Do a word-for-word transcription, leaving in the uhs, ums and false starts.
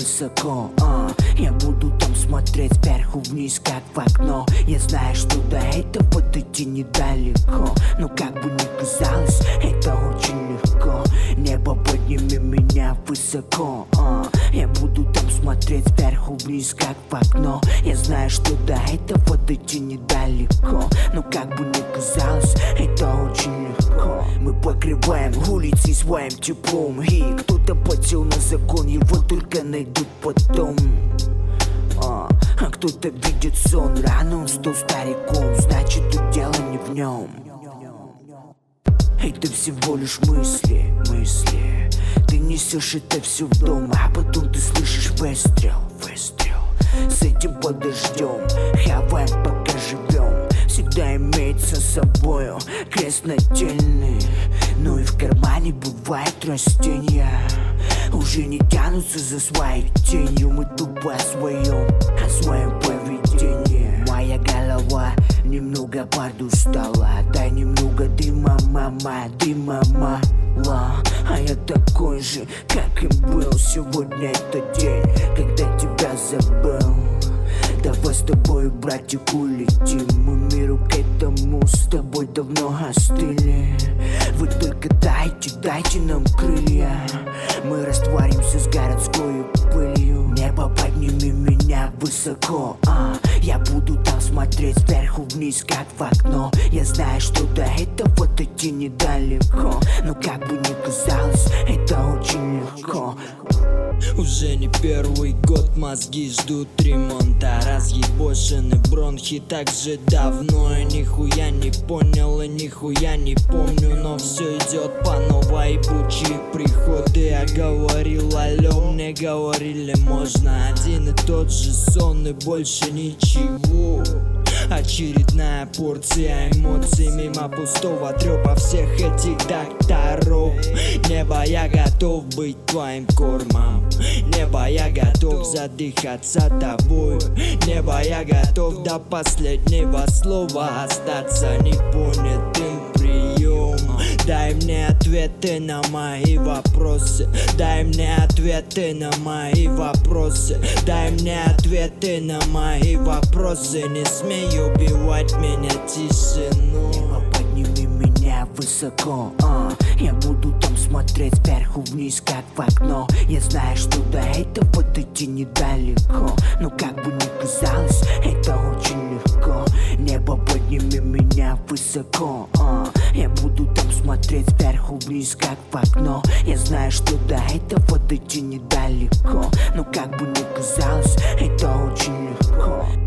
высоко, а я буду там смотреть сверху вниз, как в окно. Я знаю, что до этого идти недалеко, но как бы ни казалось, это очень легко. Небо, подними меня высоко, а я буду там смотреть сверху вниз, как в окно. Я знаю, что до этого идти недалеко, но как бы ни казалось, это очень легко. Мы покрываем улицы своим теплом, и кто-то потел на закон, его только найдут потом. А, а кто-то видит сон, рано он стал стариком, значит тут дело не в нем. Это всего лишь мысли, мысли. Ты несешь это все в дом, а потом ты слышишь выстрел, выстрел. С этим подождем, хаваем пока живем. Всегда имеется с собою крест нательный, но и в кармане бывают растения. Уже не тянутся за своей тенью, мы тупо о своем, о своем поведении. Моя голова немного подустала, дай немного дыма, мама, дыма, мала. А я такой же, как и был. Сегодня это день, когда тебя забыл. Давай с тобой, братик, улетим. Мы миру к этому с тобой давно остыли. Вы только дайте, дайте нам крылья. Мы растворимся с городской пылью. Небо, подними меня высоко, а я буду там смотреть сверху вниз, как в окно. Я знаю, что до этого идти недалеко, но как бы ни казалось, это очень легко. Уже не первый год мозги ждут ремонта, разъебошены бронхи так же давно. Я нихуя не понял и нихуя не помню, но все идет по новой. Ебучие приходы, я говорил алё, мне говорили можно. Один и тот же сон и больше ничего. Очередная порция эмоций мимо пустого трёпа всех этих докторов. Небо, я готов быть твоим кормом. Небо, я готов задыхаться тобой. Небо, я готов до последнего слова остаться непонятым. Прием, дай мне ответы на мои вопросы. Дай мне ответы на мои вопросы. Дай мне ответы на мои вопросы. Не смей убивать меня тишину. Небо, подними меня высоко, а я буду там смотреть сверху вниз, как в окно. Я знаю, что до этого идти недалеко, но как бы ни казалось, это очень легко. Небо, подними меня высоко, а я буду там смотреть сверху вниз, как в окно. Я знаю, что до этого идти недалеко, но как бы ни казалось, это очень легко.